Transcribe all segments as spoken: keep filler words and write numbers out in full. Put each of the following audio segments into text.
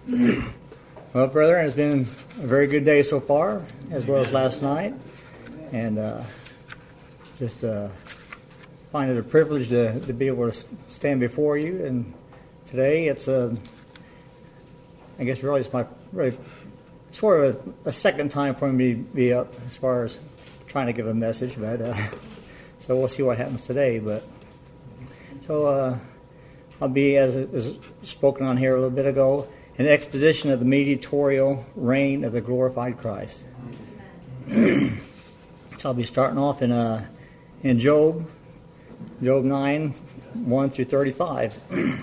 Well, brethren, it's been a very good day so far, as well as last night, and uh, just uh, find it a privilege to, to be able to stand before you. And today, it's a, I guess, really, it's my really sort of a, a second time for me to be up as far as trying to give a message, but uh, so we'll see what happens today. But so uh, I'll be, as it was spoken on here a little bit ago, an exposition of the mediatorial reign of the glorified Christ. So I'll be starting off in uh, in Job, Job nine, one through thirty-five.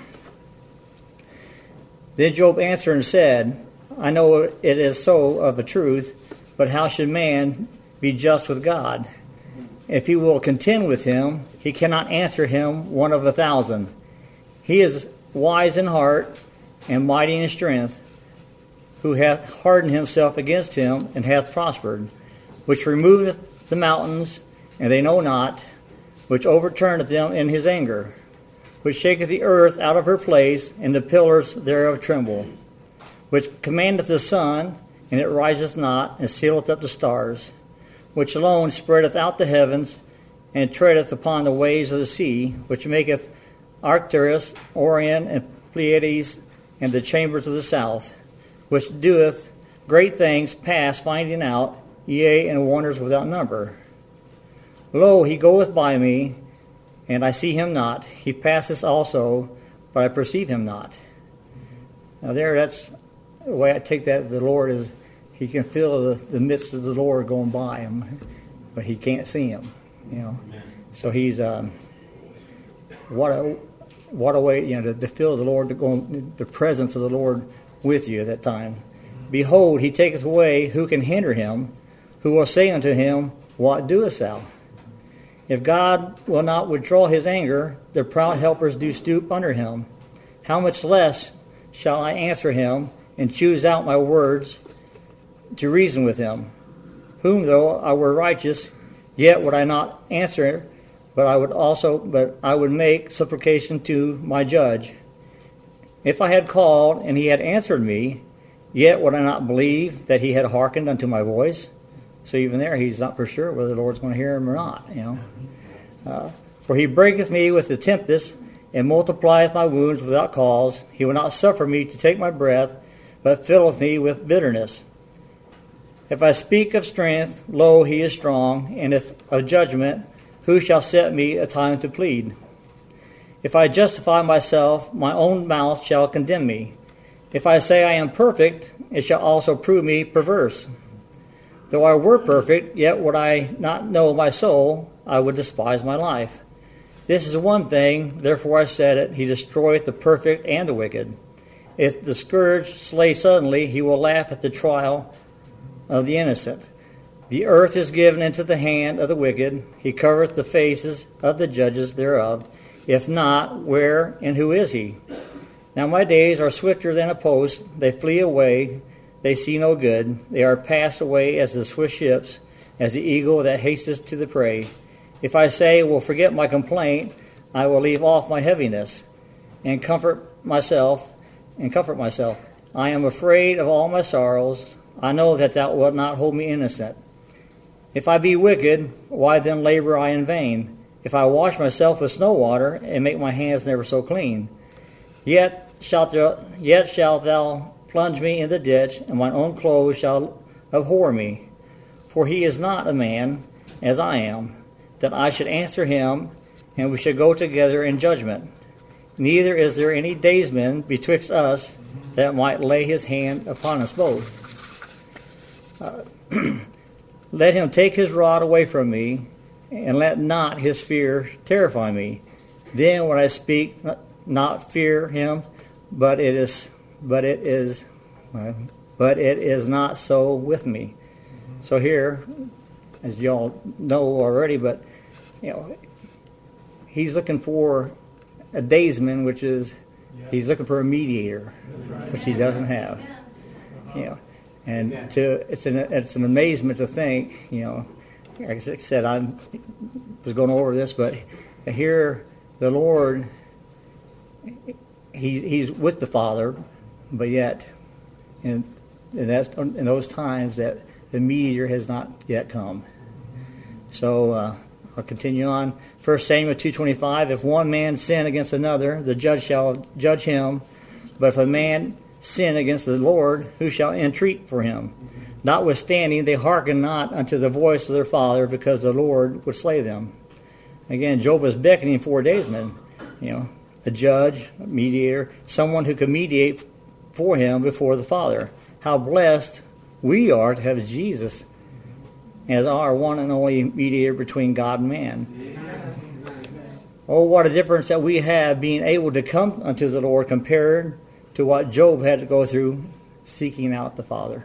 Then Job answered and said, I know it is so of a truth, but how should man be just with God? If he will contend with him, he cannot answer him one of a thousand. He is wise in heart, and mighty in strength, who hath hardened himself against him, and hath prospered, which removeth the mountains, and they know not, which overturneth them in his anger, which shaketh the earth out of her place, and the pillars thereof tremble, which commandeth the sun, and it riseth not, and sealeth up the stars, which alone spreadeth out the heavens, and treadeth upon the waves of the sea, which maketh Arcturus, Orion, and Pleiades, and the chambers of the south, which doeth great things past finding out, yea, and wonders without number. Lo, he goeth by me, and I see him not. He passeth also, but I perceive him not. Now there, that's the way I take that. The Lord is, he can feel the, the midst of the Lord going by him, but he can't see him. You know, so he's um, what a What a way, you know, to, to feel the Lord, to go, the presence of the Lord with you at that time. Behold, he taketh away, who can hinder him? Who will say unto him, what doest thou? If God will not withdraw his anger, the proud helpers do stoop under him. How much less shall I answer him, and choose out my words to reason with him? Whom though I were righteous, yet would I not answer, But I would also, but I would make supplication to my judge. If I had called and he had answered me, yet would I not believe that he had hearkened unto my voice. So even there, he's not for sure whether the Lord's going to hear him or not. You know, uh, for he breaketh me with the tempest and multiplieth my wounds without cause. He will not suffer me to take my breath, but filleth me with bitterness. If I speak of strength, lo, he is strong, and if of judgment, who shall set me a time to plead? If I justify myself, my own mouth shall condemn me. If I say I am perfect, it shall also prove me perverse. Though I were perfect, yet would I not know my soul, I would despise my life. This is one thing, therefore I said it, he destroyeth the perfect and the wicked. If the scourge slay suddenly, he will laugh at the trial of the innocent. The earth is given into the hand of the wicked. He covereth the faces of the judges thereof. If not, where and who is he? Now my days are swifter than a post. They flee away. They see no good. They are passed away as the swift ships, as the eagle that hasteth to the prey. If I say, will forget my complaint, I will leave off my heaviness, and comfort myself, and comfort myself. I am afraid of all my sorrows. I know that thou wilt not hold me innocent. If I be wicked, why then labor I in vain? If I wash myself with snow water, and make my hands never so clean, yet shalt thou, yet shalt thou plunge me in the ditch, and mine own clothes shall abhor me. For he is not a man, as I am, that I should answer him, and we should go together in judgment. Neither is there any daysman betwixt us that might lay his hand upon us both. Uh, Let him take his rod away from me, and let not his fear terrify me. Then when I speak, not fear him, but it is, but it is, but it is not so with me. So here, as y'all know already, but you know, he's looking for a daysman, which is he's looking for a mediator, which he doesn't have. You know. And to it's an it's an amazement to think, you know, like I said, I was going over this, but here the Lord, he, he's with the Father, but yet And, and that's in those times that the mediator has not yet come. So uh, I'll continue on. First Samuel two twenty-five, if one man sin against another, the judge shall judge him. But if a man sin against the Lord, who shall entreat for him? Notwithstanding, they hearken not unto the voice of their father, because the Lord would slay them. Again, Job was beckoning for a daysman, you know, a judge, a mediator, someone who could mediate for him before the Father. How blessed we are to have Jesus as our one and only mediator between God and man. Amen. Oh, what a difference that we have being able to come unto the Lord compared to what Job had to go through seeking out the Father.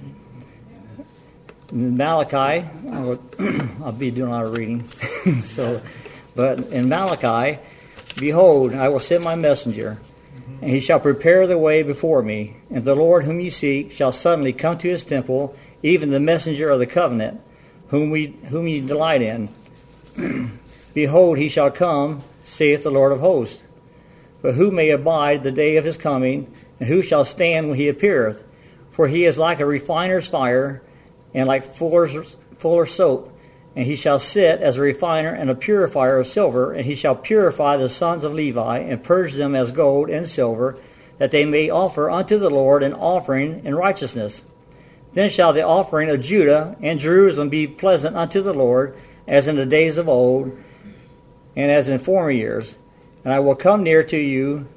In Malachi, I'll, I'll be doing a lot of reading. so, but in Malachi, behold, I will send my messenger, and he shall prepare the way before me. And the Lord whom you seek shall suddenly come to his temple, even the messenger of the covenant, whom we whom ye delight in. Behold, he shall come, saith the Lord of hosts. But who may abide the day of his coming, and who shall stand when he appeareth? For he is like a refiner's fire, and like fuller's, fuller's soap. And he shall sit as a refiner and a purifier of silver, and he shall purify the sons of Levi, and purge them as gold and silver, that they may offer unto the Lord an offering in righteousness. Then shall the offering of Judah and Jerusalem be pleasant unto the Lord, as in the days of old, and as in former years. And I will come near to you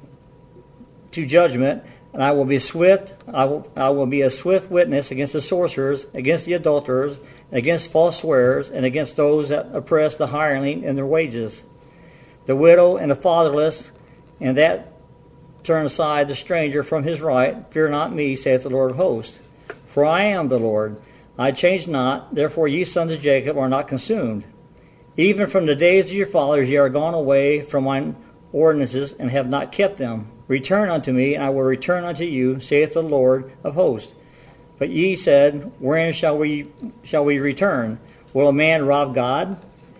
to judgment, and I will be swift. I will, I will be a swift witness against the sorcerers, against the adulterers, against false swearers, and against those that oppress the hireling in their wages, the widow and the fatherless, and that turn aside the stranger from his right. Fear not me, saith the Lord of hosts. For I am the Lord, I change not, therefore ye sons of Jacob are not consumed. Even from the days of your fathers ye are gone away from mine ordinances, and have not kept them. Return unto me, and I will return unto you, saith the Lord of hosts. But ye said, wherein shall we shall we return? Will a man rob God?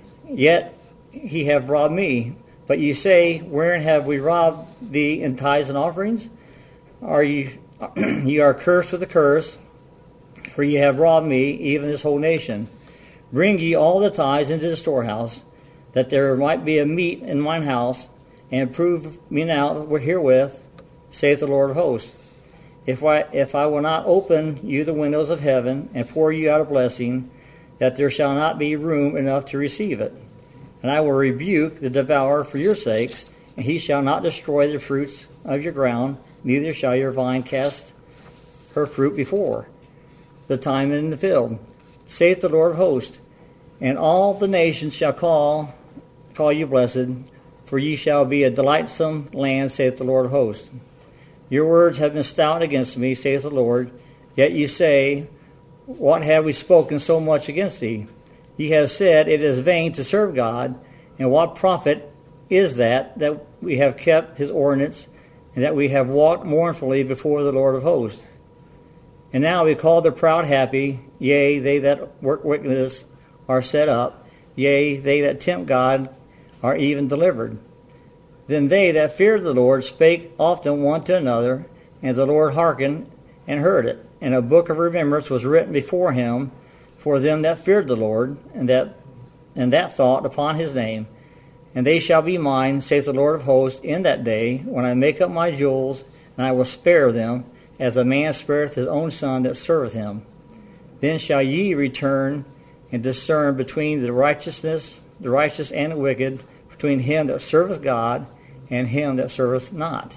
Yet he have robbed me. But ye say, wherein have we robbed thee in tithes and offerings? Are ye ye are cursed with a curse, for ye have robbed me, even this whole nation. Bring ye all the tithes into the storehouse, that there might be a meat in mine house, and prove me now herewith, saith the Lord of hosts. If I, if I will not open you the windows of heaven, and pour you out a blessing, that there shall not be room enough to receive it. And I will rebuke the devourer for your sakes, and he shall not destroy the fruits of your ground, neither shall your vine cast her fruit before the time in the field, saith the Lord of hosts. And all the nations shall call call you blessed, for ye shall be a delightsome land, saith the Lord of hosts. Your words have been stout against me, saith the Lord. Yet ye say, what have we spoken so much against thee? Ye have said, it is vain to serve God. And what profit is that, that we have kept his ordinance, and that we have walked mournfully before the Lord of hosts? And now we call the proud happy, yea, they that work wickedness are set up, yea, they that tempt God are even delivered. Then they that feared the Lord spake often one to another, and the Lord hearkened and heard it. And a book of remembrance was written before him for them that feared the Lord, and that and that thought upon his name. And they shall be mine, saith the Lord of hosts, in that day, when I make up my jewels, and I will spare them, as a man spareth his own son that serveth him. Then shall ye return and discern between the righteousness, the righteous and the wicked, between him that serveth God and him that serveth not.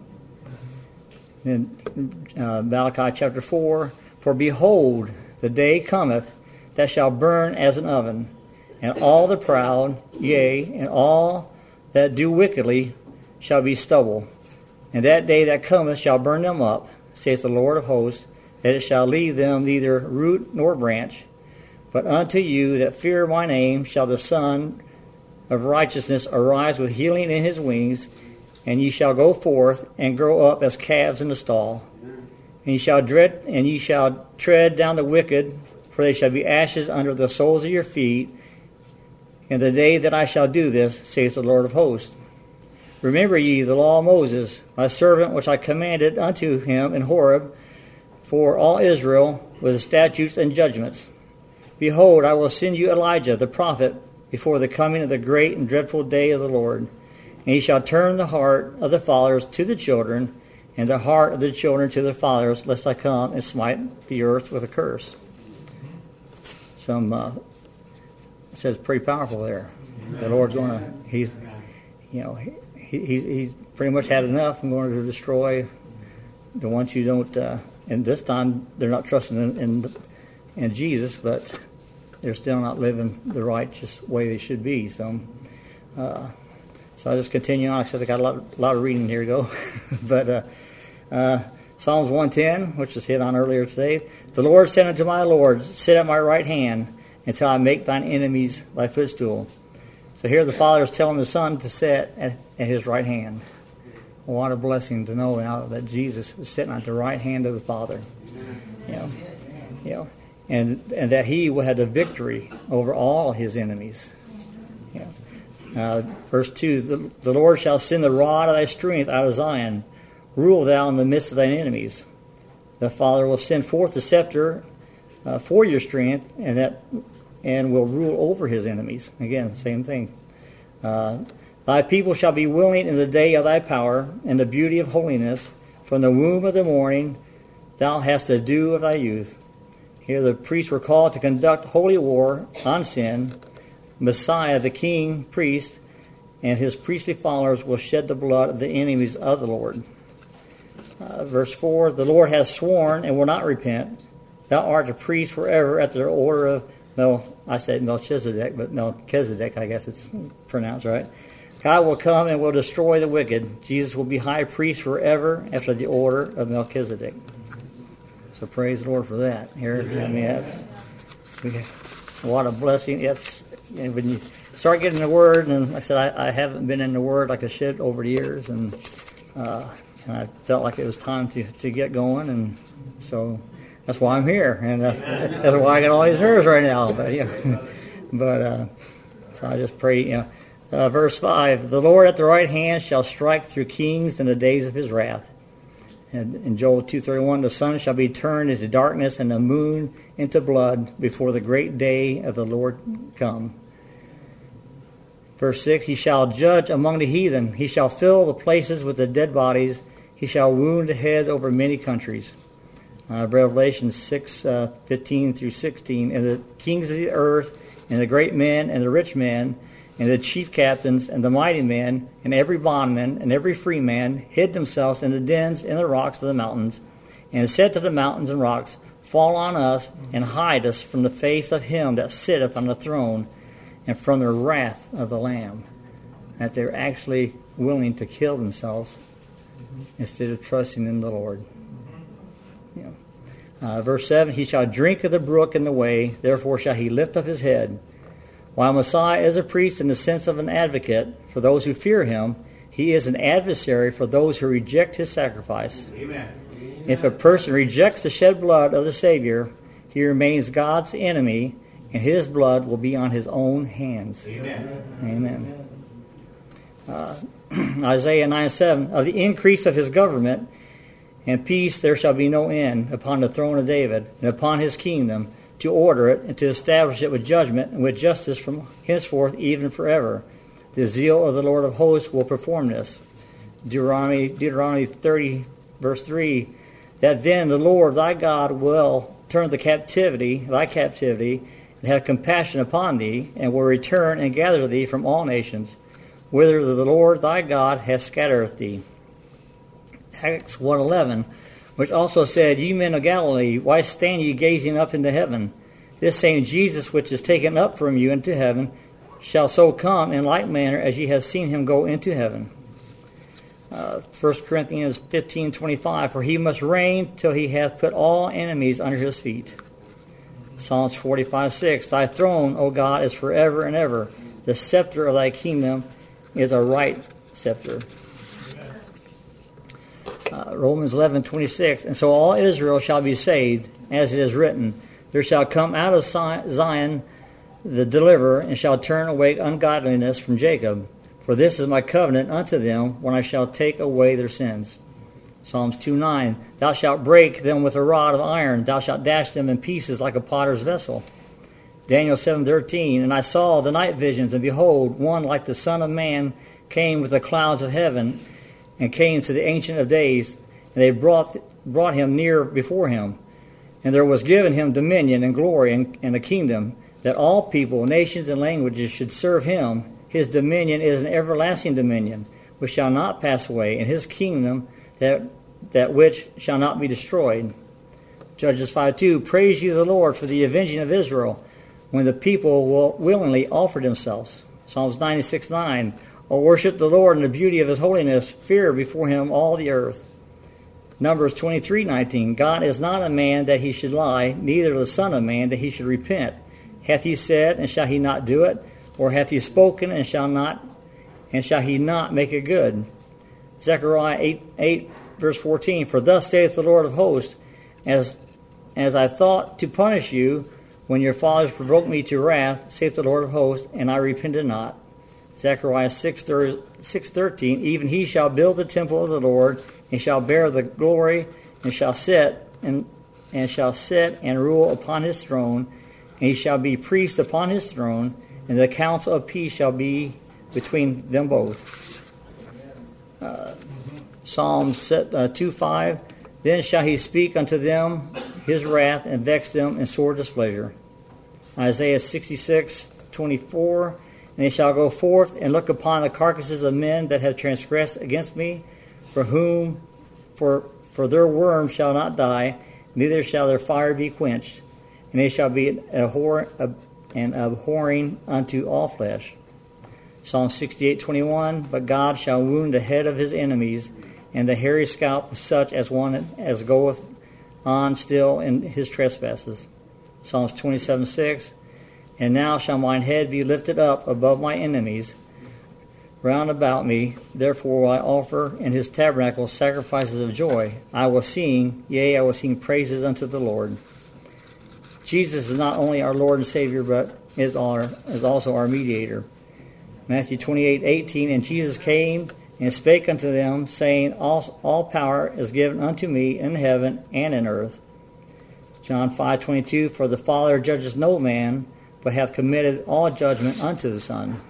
In uh, Malachi chapter four, for behold, the day cometh that shall burn as an oven, and all the proud, yea, and all that do wickedly shall be stubble. And that day that cometh shall burn them up, saith the Lord of hosts, that it shall leave them neither root nor branch. But unto you that fear my name shall the Son of righteousness arise with healing in his wings, and ye shall go forth and grow up as calves in the stall. And ye shall dread, and ye shall tread down the wicked, for they shall be ashes under the soles of your feet. In the day that I shall do this, saith the Lord of hosts. Remember ye the law of Moses, my servant, which I commanded unto him in Horeb, for all Israel with the statutes and judgments. Behold, I will send you Elijah the prophet before the coming of the great and dreadful day of the Lord. And he shall turn the heart of the fathers to the children, and the heart of the children to their fathers, lest I come and smite the earth with a curse. Some uh, it says pretty powerful there. Amen. The Lord's going to, he's, you know, he, he's he's pretty much had enough. I'm going to destroy the ones you don't. Uh, and this time they're not trusting in, in in Jesus, but they're still not living the righteous way they should be. So, uh, so I just continue on. I said I got a lot, a lot of reading here to go, but uh, uh, Psalms one ten, which was hit on earlier today. The Lord said unto my Lord, sit at my right hand until I make thine enemies thy footstool. So here the Father is telling the Son to sit at, at his right hand. What a blessing to know now that Jesus was sitting at the right hand of the Father. You know, you know, and and that he had the victory over all his enemies. You know. Uh, verse two, the, the Lord shall send the rod of thy strength out of Zion. Rule thou in the midst of thine enemies. The Father will send forth the scepter uh, for your strength, and that and will rule over his enemies. Again, same thing. Uh, thy people shall be willing in the day of thy power, and the beauty of holiness. From the womb of the morning thou hast the dew of thy youth. Here the priests were called to conduct holy war on sin. Messiah, the king, priest, and his priestly followers will shed the blood of the enemies of the Lord. Uh, verse four, the Lord has sworn and will not repent. Thou art a priest forever at the order of Mel, I said Melchizedek, but Melchizedek, I guess it's pronounced right. God will come and will destroy the wicked. Jesus will be high priest forever after the order of Melchizedek. So praise the Lord for that. Here, I mean, that's, we, what a blessing. It's, and when you start getting the Word, and like I said, I, I haven't been in the Word like I should over the years, and uh, and I felt like it was time to, to get going, and so that's why I'm here, and that's, that's why I got all these nerves right now. But yeah, but uh, so I just pray. You know, uh, verse five: the Lord at the right hand shall strike through kings in the days of his wrath. And in Joel two thirty-one, the sun shall be turned into darkness, and the moon into blood before the great day of the Lord come. Verse six: he shall judge among the heathen. He shall fill the places with the dead bodies. He shall wound the heads over many countries. Uh, Revelation six, uh, fifteen through sixteen. And the kings of the earth, and the great men, and the rich men, and the chief captains, and the mighty men, and every bondman, and every free man, hid themselves in the dens in the rocks of the mountains, and said to the mountains and rocks, fall on us, and hide us from the face of him that sitteth on the throne, and from the wrath of the Lamb. That they're actually willing to kill themselves instead of trusting in the Lord. You know. Uh, verse seven, he shall drink of the brook in the way, therefore shall he lift up his head. While Messiah is a priest in the sense of an advocate for those who fear him, he is an adversary for those who reject his sacrifice. Amen. If a person rejects the shed blood of the Savior, he remains God's enemy, and his blood will be on his own hands. Amen. Amen. Uh, Isaiah nine seven, of the increase of his government and peace there shall be no end upon the throne of David and upon his kingdom, to order it and to establish it with judgment and with justice from henceforth even forever. The zeal of the Lord of hosts will perform this. Deuteronomy, Deuteronomy thirty, verse three, that then the Lord thy God will turn the captivity, thy captivity, and have compassion upon thee, and will return and gather thee from all nations, whither the Lord thy God hath scattered thee. Acts one eleven, which also said, ye men of Galilee, why stand ye gazing up into heaven? This same Jesus which is taken up from you into heaven shall so come in like manner as ye have seen him go into heaven. Uh, First Corinthians fifteen twenty-five, for he must reign till he hath put all enemies under his feet. Psalms forty-five six, thy throne, O God, is forever and ever. The scepter of thy kingdom is a right scepter. Uh, Romans eleven twenty-six, and so all Israel shall be saved, as it is written, there shall come out of Zion the deliverer, and shall turn away ungodliness from Jacob. For this is my covenant unto them, when I shall take away their sins. Psalms two nine, thou shalt break them with a rod of iron, thou shalt dash them in pieces like a potter's vessel. Daniel seven thirteen, and I saw the night visions, and behold, one like the Son of Man came with the clouds of heaven, and came to the Ancient of Days, and they brought brought him near before him. And there was given him dominion and glory and, and a kingdom, that all people, nations, and languages should serve him. His dominion is an everlasting dominion, which shall not pass away, and his kingdom that that which shall not be destroyed. Judges five two, praise ye the Lord for the avenging of Israel, when the people will willingly offer themselves. Psalms ninety-six nine, O worship the Lord in the beauty of his holiness, fear before him all the earth. Numbers twenty-three nineteen, God is not a man that he should lie, neither the Son of Man that he should repent. Hath he said, and shall he not do it? Or hath he spoken, and shall not, and shall he not make it good? Zechariah eight, eight verse fourteen, for thus saith the Lord of hosts, as, as I thought to punish you, when your fathers provoked me to wrath, saith the Lord of hosts, and I repented not. Zechariah six thirteen, even he shall build the temple of the Lord, and shall bear the glory, and shall sit and and shall sit and rule upon his throne, and he shall be priest upon his throne, and the counsel of peace shall be between them both. Uh, Psalms uh, two five, then shall he speak unto them his wrath, and vex them in sore displeasure. Isaiah sixty-six twenty-four, and they shall go forth and look upon the carcasses of men that have transgressed against me, for whom, for for their worm shall not die, neither shall their fire be quenched, and they shall be an abhorring unto all flesh. Psalm sixty-eight twenty-one, but God shall wound the head of his enemies, and the hairy scalp of such as one as goeth on still in his trespasses. Psalms twenty-seven six, and now shall mine head be lifted up above my enemies round about me. Therefore will I offer in his tabernacle sacrifices of joy. I will sing, yea, I will sing praises unto the Lord. Jesus is not only our Lord and Savior, but is, our, is also our mediator. Matthew twenty-eight eighteen, and Jesus came and spake unto them, saying, all, all power is given unto me in heaven and in earth. John five twenty-two, for the Father judges no man, but hath committed all judgment unto the Son.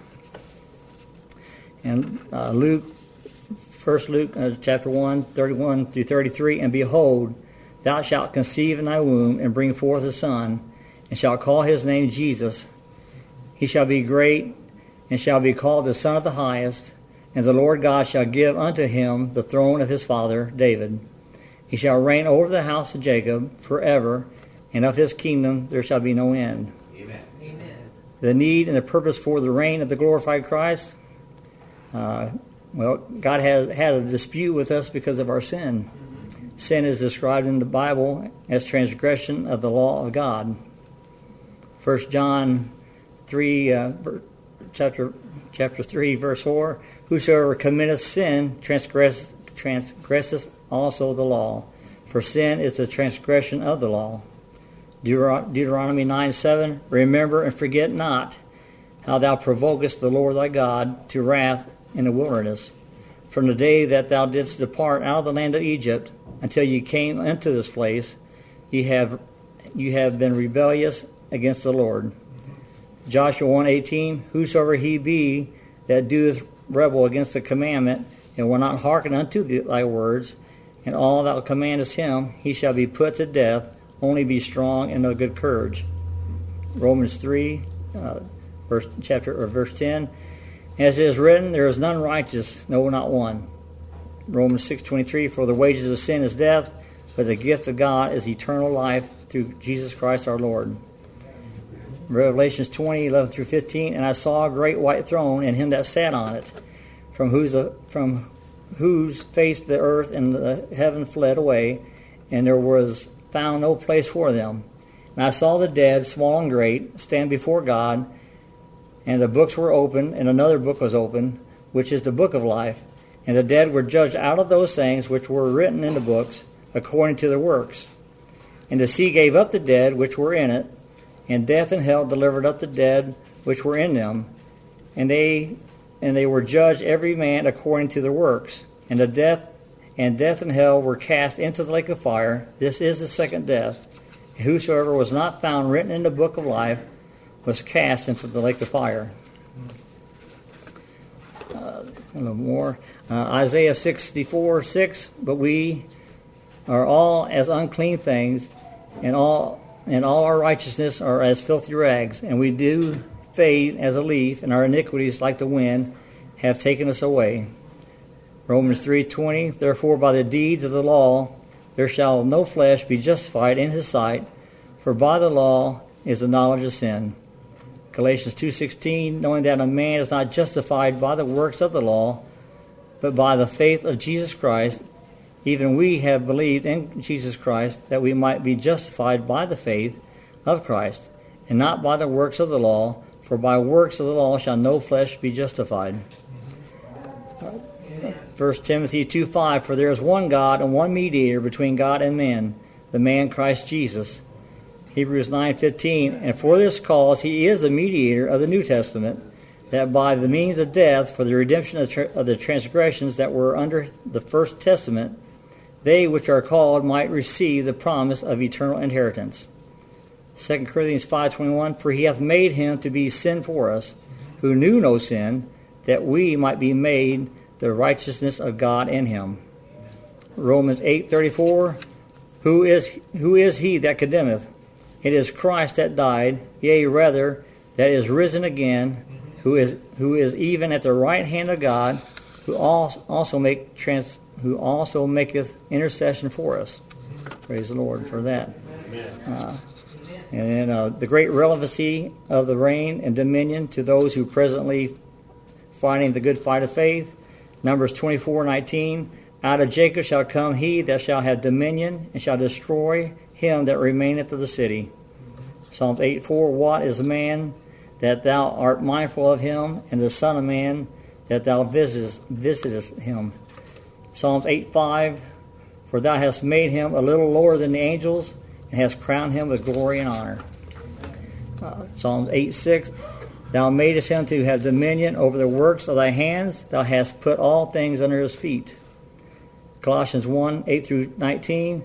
And uh, Luke, First Luke uh, chapter one, thirty-one through thirty-three, and behold, thou shalt conceive in thy womb, and bring forth a son, and shalt call his name Jesus. He shall be great, and shall be called the Son of the Highest, and the Lord God shall give unto him the throne of his father David. He shall reign over the house of Jacob forever, and of his kingdom there shall be no end. Amen. Amen. The need and the purpose for the reign of the glorified Christ. Uh, well, God had had a dispute with us because of our sin. Mm-hmm. Sin is described in the Bible as transgression of the law of God. First John three, uh, chapter chapter three, verse four: whosoever committeth sin transgress, transgresseth also the law, for sin is the transgression of the law. Deuteron- Deuteronomy nine seven: remember and forget not how thou provokest the Lord thy God to wrath in the wilderness, from the day that thou didst depart out of the land of Egypt until you came into this place. You have you have been rebellious against the Lord. Joshua one eighteen: whosoever he be that doeth rebel against the commandment, and will not hearken unto thy words, and all thou commandest him, he shall be put to death. Only be strong and of good courage. Romans three, uh, verse chapter or verse ten: as it is written, there is none righteous, no, not one. Romans six twenty-three: for the wages of sin is death, but the gift of God is eternal life through Jesus Christ our Lord. Revelations twenty eleven through fifteen: and I saw a great white throne, and him that sat on it, from whose from whose face the earth and the heaven fled away, and there was found no place for them. And I saw the dead, small and great, stand before God, and the books were opened, and another book was opened, which is the book of life. And the dead were judged out of those things which were written in the books, according to their works. And the sea gave up the dead which were in it, and death and hell delivered up the dead which were in them, and they and they were judged every man according to their works. And the death and death and hell were cast into the lake of fire. This is the second death. And whosoever was not found written in the book of life was cast into the lake of fire. Uh, a little more. Uh, Isaiah sixty-four six, but we are all as unclean things, and all and all our righteousness are as filthy rags, and we do fade as a leaf, and our iniquities like the wind have taken us away. Romans three twenty, therefore by the deeds of the law there shall no flesh be justified in his sight, for by the law is the knowledge of sin. Galatians two sixteen, knowing that a man is not justified by the works of the law, but by the faith of Jesus Christ, even we have believed in Jesus Christ, that we might be justified by the faith of Christ, and not by the works of the law, for by works of the law shall no flesh be justified. First Timothy two five, for there is one God and one mediator between God and men, the man Christ Jesus. Hebrews nine fifteen, and for this cause he is the mediator of the New Testament, that by the means of death, for the redemption of, tra- of the transgressions that were under the first testament, they which are called might receive the promise of eternal inheritance. Second Corinthians five twenty-one, for he hath made him to be sin for us, who knew no sin, that we might be made the righteousness of God in him. Romans eight thirty-four, who is who is he that condemneth? It is Christ that died, yea, rather, that is risen again, who is who is even at the right hand of God, who also make trans, who also maketh intercession for us. Praise the Lord for that. Uh, and then uh, the great relevancy of the reign and dominion to those who presently fighting the good fight of faith. Numbers twenty-four nineteen, out of Jacob shall come he that shall have dominion, and shall destroy him that remaineth of the city. Psalms eight four, what is man that thou art mindful of him, and the Son of Man that thou visitest, visitest him. Psalms eight five, for thou hast made him a little lower than the angels, and hast crowned him with glory and honor. Uh, Psalms eight six, thou madest him to have dominion over the works of thy hands, thou hast put all things under his feet. Colossians one eight through nineteen,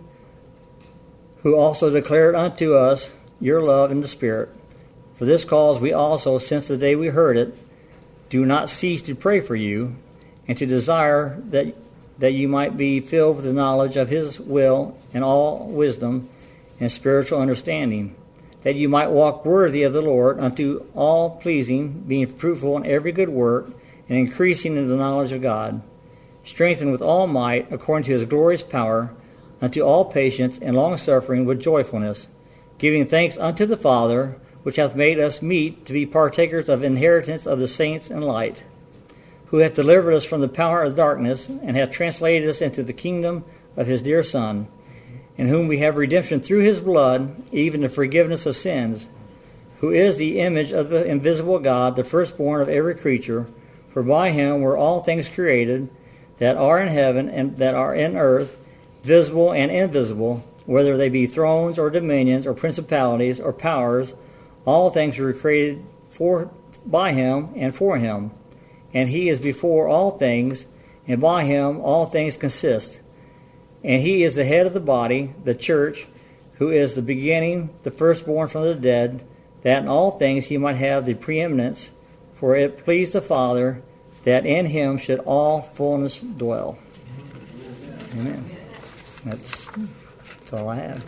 who also declared unto us your love in the Spirit. For this cause we also, since the day we heard it, do not cease to pray for you, and to desire that that you might be filled with the knowledge of his will and all wisdom and spiritual understanding, that you might walk worthy of the Lord unto all pleasing, being fruitful in every good work, and increasing in the knowledge of God, strengthened with all might according to his glorious power, unto all patience and long-suffering with joyfulness, giving thanks unto the Father, which hath made us meet to be partakers of inheritance of the saints in light, who hath delivered us from the power of darkness, and hath translated us into the kingdom of his dear Son, in whom we have redemption through his blood, even the forgiveness of sins, who is the image of the invisible God, the firstborn of every creature, for by him were all things created, that are in heaven and that are in earth, visible and invisible, whether they be thrones or dominions or principalities or powers. All things were created for by him and for him. And he is before all things, and by him all things consist. And he is the head of the body, the church, who is the beginning, the firstborn from the dead, that in all things he might have the preeminence. For it pleased the Father that in him should all fullness dwell. Amen. That's, that's all I have.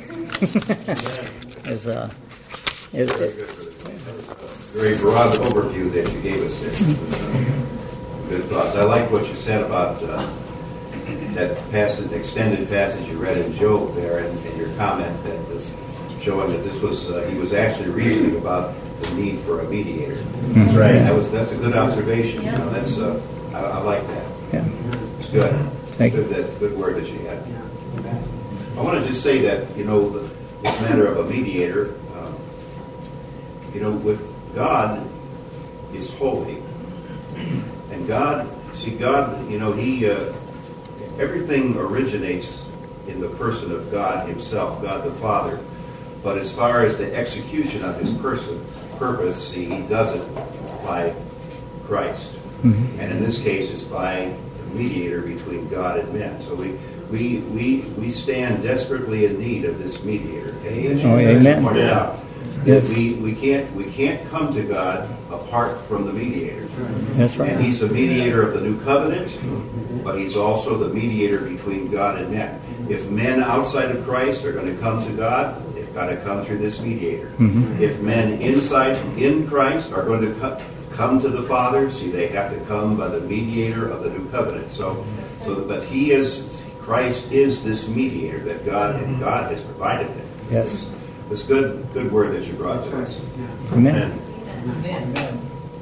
it's, uh, it, it, very broad overview that you gave us there. Good thoughts. I like what you said about uh, that passage, extended passage you read in Job there, and, and your comment that this showing that this was uh, he was actually reasoning about the need for a mediator. That's right. That was that's a good observation. You know, that's uh, I, I like that. Yeah, it's good. Thank good, you. That good word that you had. I want to just say that you know the, this matter of a mediator. Um, you know, with God is holy, and God, see, God, you know, He uh, everything originates in the person of God Himself, God the Father. But as far as the execution of His person purpose, see, He does it by Christ, mm-hmm. and in this case, it's by the mediator between God and men. So we we we we stand desperately in need of this mediator. And Oh, as you amen. pointed out, Yes. we we can't we can't come to God apart from the mediator. That's right. And he's the mediator of the new covenant, but he's also the mediator between God and men. If men outside of Christ are going to come to God, they've got to come through this mediator. Mm-hmm. If men inside in Christ are going to co- come to the Father, see, they have to come by the mediator of the new covenant. So, so, but he is Christ is this mediator that God and God has provided him. Yes. It's good, good word that you brought to us. Amen. Amen.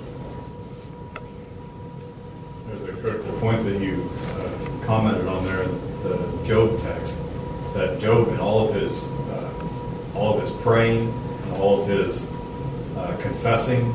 There's a critical point that you uh, commented on there in the Job text, that Job, in all of his uh, all of his praying and all of his uh, confessing,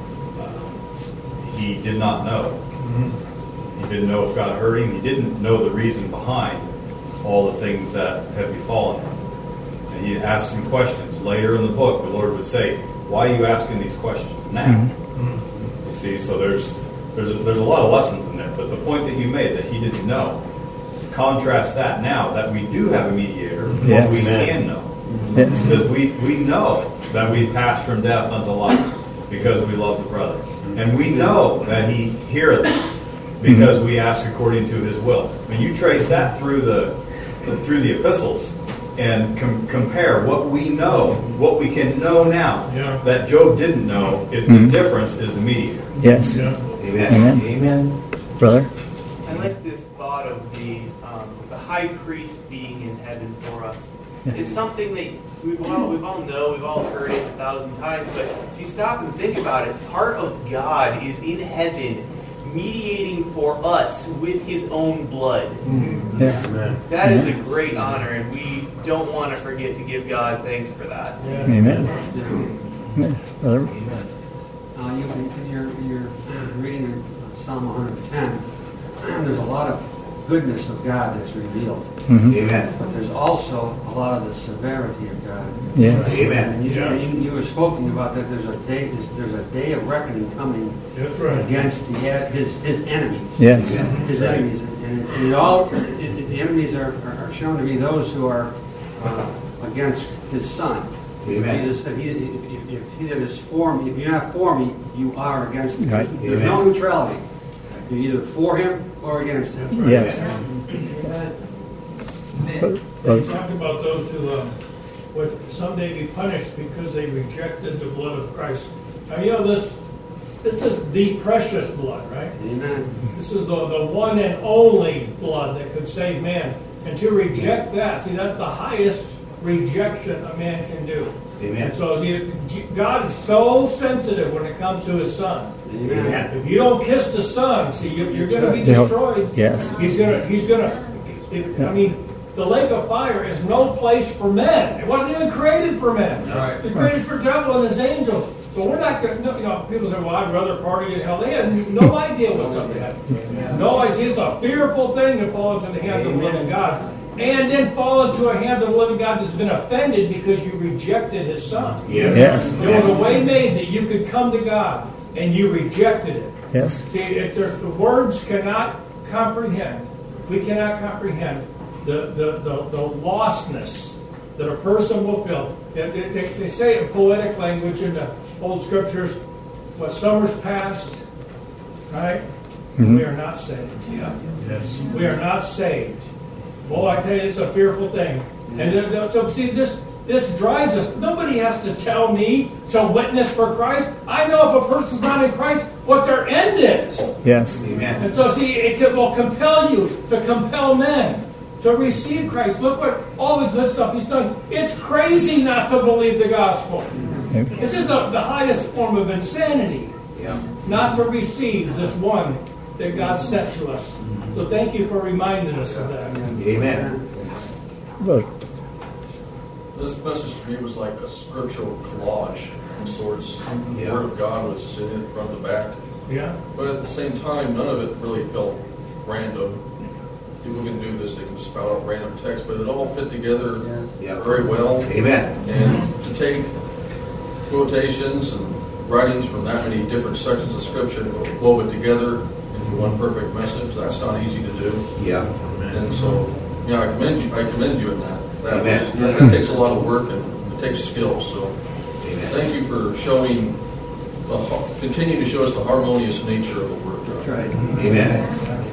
uh, he did not know. Mm-hmm. He didn't know if God heard him. He didn't know the reason behind all the things that had befallen him. And he asked some questions. Later in the book, the Lord would say, "Why are you asking these questions now?" Mm-hmm. You see, so there's there's a, there's a lot of lessons in there. But the point that you made, that he didn't know, contrast that now that we do have a mediator, Yes. what we can know. Yes. Because we, we know that we pass from death unto life because we love the brother. And we know that he heareth us because we ask according to his will. I mean, you trace that through the through the epistles and com- compare what we know, what we can know now Yeah. that Job didn't know. If Mhm. the difference is the mediator. Yes. Yeah. Amen. Amen. Amen. Brother? I like this thought of the um, the high priest being in heaven for us. Yeah. It's something that we've all we've all know, we've all heard it a thousand times. But if you stop and think about it, part of God is in heaven, mediating for us with His own blood. Yes. That is a great honor, and we don't want to forget to give God thanks for that. Yeah. Amen. Amen. Brother? Amen. Uh, you, in your, your reading Psalm one ten, there's a lot of goodness of God that's revealed. Mm-hmm. Amen. But there's also a lot of the severity of God. Yes. Amen. And you, Yeah. you, you were spoken about that there's a day there's, there's a day of reckoning coming That's right. against the, his his enemies. Yes. His enemies. And, and it all it, it, the enemies are, are shown to be those who are uh, against his son. Amen. Jesus said, he, if, if he that is for me, if you're not for me, you are against me. Right. There's no neutrality. You're either for him or against him. Yes. You Brother? talked about those who um, would someday be punished because they rejected the blood of Christ. Now, you know, this this is the precious blood, right? Amen. This is the, the one and only blood that could save man. And to reject that, see, that's the highest rejection a man can do. Amen. And so see, God is so sensitive when it comes to His Son. Amen. If you don't kiss the Son, see, you, you're going to be Yeah. destroyed. Yes. He's gonna. He's gonna. It, I mean, the lake of fire is no place for men. It wasn't even created for men. Right. It's created for devil and his angels. So we're not going to. You know, people say, "Well, I'd rather party in hell." They had no idea what's up there. No idea. It's a fearful thing to fall into the hands of the living God, and then fall into the hands of the living God that's been offended because you rejected His Son. Yes. Yes. There was a way made that you could come to God, and you rejected it. Yes. See, if there's the words cannot comprehend, we cannot comprehend the the, the, the lostness that a person will feel. They, they, they say in poetic language in the old scriptures, what summer's past, right? Mhm. We are not saved. Yeah. Yes. We are not saved. Well, I tell you, it's a fearful thing. And then- then- so, see, this this drives us. Nobody has to tell me to witness for Christ. I know if a person's not in Christ, what their end is. Yes. Amen. And so, see, it can, will compel you to compel men to receive Christ. Look what all the good stuff He's done. It's crazy not to believe the gospel. Amen. This is the, the highest form of insanity, Yeah. not to receive this one that God sent to us. So thank you for reminding us of that. Amen. Brother? This message to me was like a scriptural collage of sorts. The Yeah. Word of God was in it front to back. Yeah? But at the same time, none of it really felt random. People can do this, they can spout out random text, but it all fit together Yes. Yeah. very well. Amen. And to take quotations and writings from that many different sections of Scripture and wove it together in one perfect message. That's not easy to do. Yeah. And so, yeah, I commend you. I commend you in that. That, Amen. was, that, that takes a lot of work and it takes skill. So, Amen. thank you for showing, the, continue to show us the harmonious nature of the Word of God. That's right. Amen.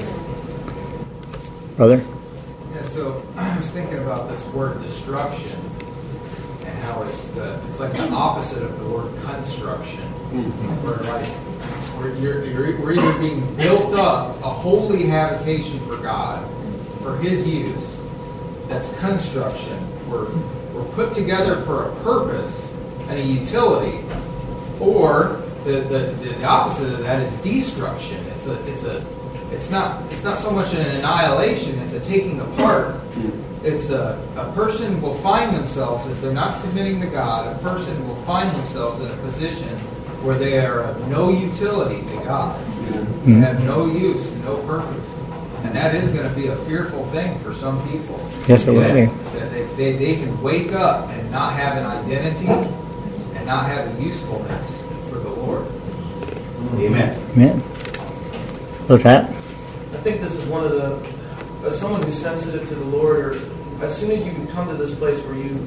Brother? Yeah, so I was thinking about this word destruction and how it's the it's like the opposite of the word construction. Where like we're, you're, you're, we're either being built up a holy habitation for God, for His use. That's construction. We're we're put together for a purpose and a utility, or the the, the opposite of that is destruction. It's a it's a It's not. It's not so much an annihilation. It's a taking apart. It's a a person will find themselves, if they're not submitting to God, a person will find themselves in a position where they are of no utility to God. They have no use, no purpose, and that is going to be a fearful thing for some people. Yes, it will be. That they, they they can wake up and not have an identity and not have a usefulness for the Lord. Amen. Amen. Brother Pat? I think this is one of the, as someone who's sensitive to the Lord, or as soon as you come to this place where you,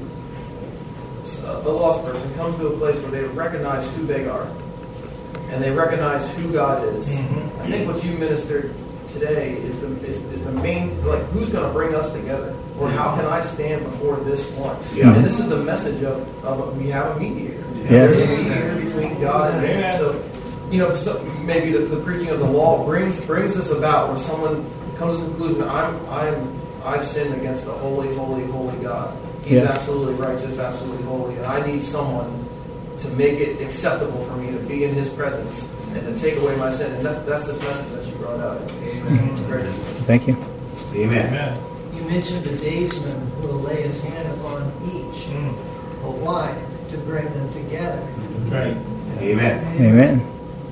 a lost person comes to a place where they recognize who they are, and they recognize who God is. Mm-hmm. I think what you ministered today is the is, is the main, like, who's going to bring us together, or how can I stand before this one? Yeah. And this is the message of, of we have a mediator. Yes. There's a mediator between God and man. So, you know, so maybe the, the preaching of the law brings brings this about, where someone comes to the conclusion that I'm I'm I've sinned against the holy, holy, holy God. He's Yes. absolutely righteous, absolutely holy, and I need someone to make it acceptable for me to be in His presence and to take away my sin. And that, that's this message that you brought out. Amen. Great. Thank you. Amen. Amen. You mentioned the daysman who will lay his hand upon each. Mm. But why? To bring them together. That's right. Amen. Amen.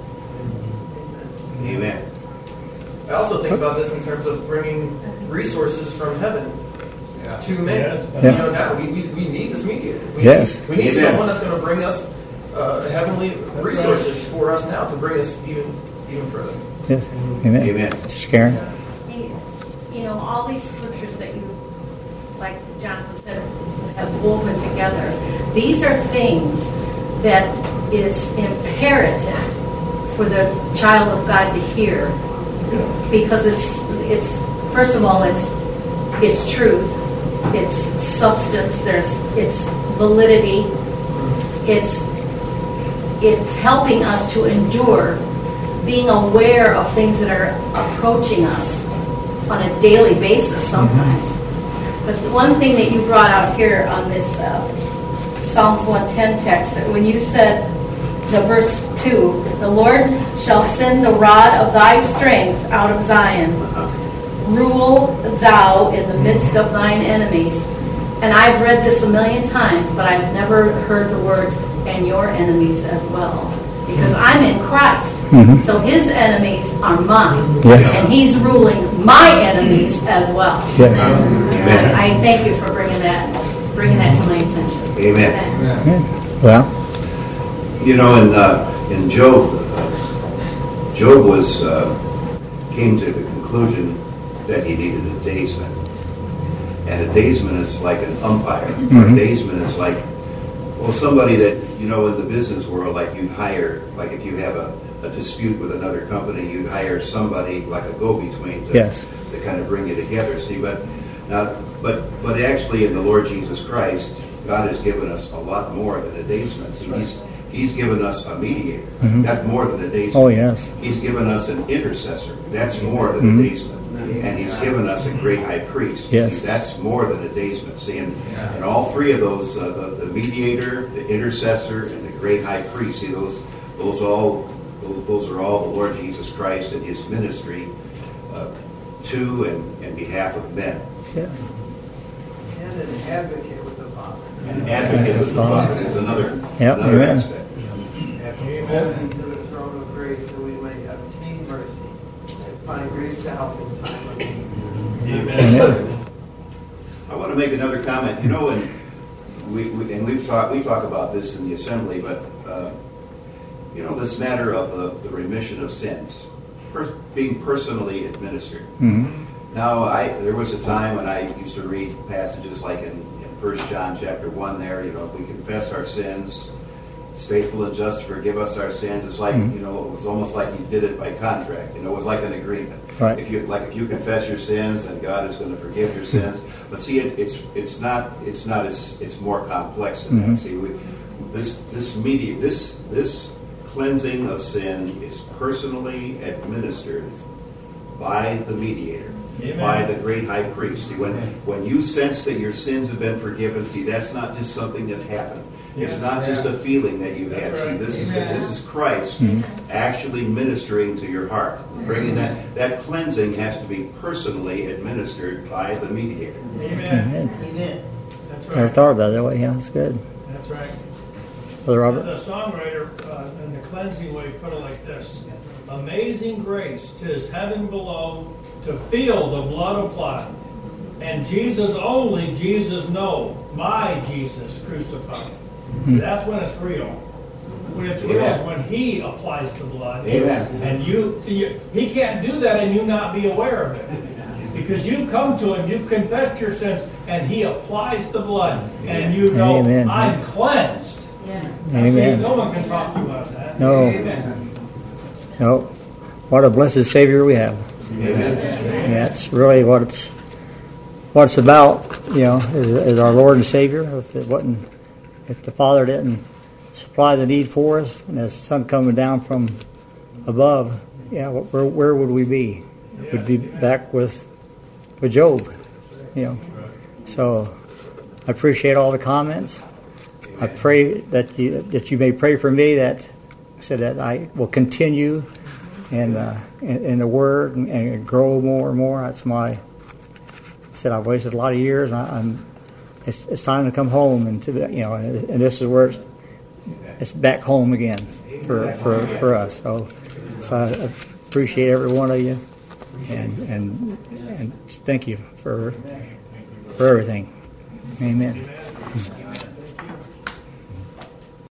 Amen. I also think about this in terms of bringing resources from heaven Yeah. to men. Yes. You Yeah. know, now we, we, we need this mediator. We Yes. Need, we need Amen. someone that's going to bring us uh, heavenly resources for us now to bring us even even further. Yes. Amen. Amen. Sister Karen? You you know, all these scriptures that you, like Jonathan said, have woven together, these are things that is imperative for the child of God to hear, because it's it's first of all it's it's truth, it's substance, there's it's validity, it's it's helping us to endure, being aware of things that are approaching us on a daily basis sometimes. Mm-hmm. But the one thing that you brought out here on this uh, Psalms one ten text, when you said the verse two, the Lord shall send the rod of thy strength out of Zion. Rule thou in the midst of thine enemies. And I've read this a million times, but I've never heard the words, and your enemies as well. Because I'm in Christ. Mm-hmm. So His enemies are mine. Yes. And He's ruling my enemies as well. Yes. And I thank you for bringing that bringing that to my attention. Amen. Amen. Well, You know, in uh, in Job, uh, Job was uh, came to the conclusion that he needed a daysman, and a daysman is like an umpire. Mm-hmm. Or a daysman is like, well, somebody that, you know, in the business world, like you'd hire, like if you have a, a dispute with another company, you'd hire somebody like a go-between to, yes. to kind of bring you together. See, but now, but but actually, in the Lord Jesus Christ, God has given us a lot more than a daysman. See, He's He's given us a mediator. Mm-hmm. That's more than a daysman. Oh, yes. He's given us an intercessor. That's more than mm-hmm. a daysman. And He's given us a great high priest. Yes. See, that's more than a daysman. See, and, and all three of those, uh, the, the mediator, the intercessor, and the great high priest, see, those those all those are all the Lord Jesus Christ and His ministry uh, to and in behalf of men. Yes. And an advocate with the Father. An advocate with the Father is another, yep. another Amen. aspect. Amen. To the throne of grace, so we may obtain mercy and find grace to help in time of need. Amen. I want to make another comment. You know, and we, we and we've talked we talk about this in the assembly, but uh, you know, this matter of the, the remission of sins. per, being personally administered. Mm-hmm. Now, I there was a time when I used to read passages like in, in First John chapter one there, you know, if we confess our sins, He's faithful and just to forgive us our sins. It's like, Mm-hmm. you know, it was almost like you did it by contract. You know, it was like an agreement. Right. If you like, if you confess your sins, then God is going to forgive your sins. But see, it, it's it's not it's not as it's more complex than Mm-hmm. that. See, we, this this media this this cleansing of sin is personally administered by the mediator. Amen. By the great high priest. See, when when you sense that your sins have been forgiven, see, that's not just something that happened. It's Yeah. not just a feeling that you've had. That's right. See, this is Amen. this is Christ Mm-hmm. actually ministering to your heart, bringing that that cleansing has to be personally administered by the mediator. Amen. Amen. That's Never right. thought about it that way. Yeah, that's good. That's right. Brother Robert? The songwriter uh, in the cleansing way put it like this: "Amazing grace, 'tis heaven below, to feel the blood applied, and Jesus only, Jesus know, my Jesus crucified." That's when it's real. When it's real is when He applies the blood, Amen. and you, see, you, He can't do that and you not be aware of it, because you come to Him, you've confessed your sins, and He applies the blood, and you know, Amen. I'm cleansed. Yeah. Amen. See, no one can talk to you about that. No. No. What a blessed Savior we have. Amen. And that's really what it's what it's about, you know, is, is our Lord and Savior. If it wasn't, if the Father didn't supply the need for us, and the Son coming down from above, yeah, where where would we be? We'd be back with with Job, you know. So I appreciate all the comments. I pray that you that you may pray for me, that so that I will continue in uh, in, in the Word and, and grow more and more. That's my. I said I've wasted a lot of years. And I, I'm. It's, it's time to come home, and to you know, and, and this is where it's, it's back home again for for, for us. So, so I appreciate every one of you, and and and thank you for for everything. Amen.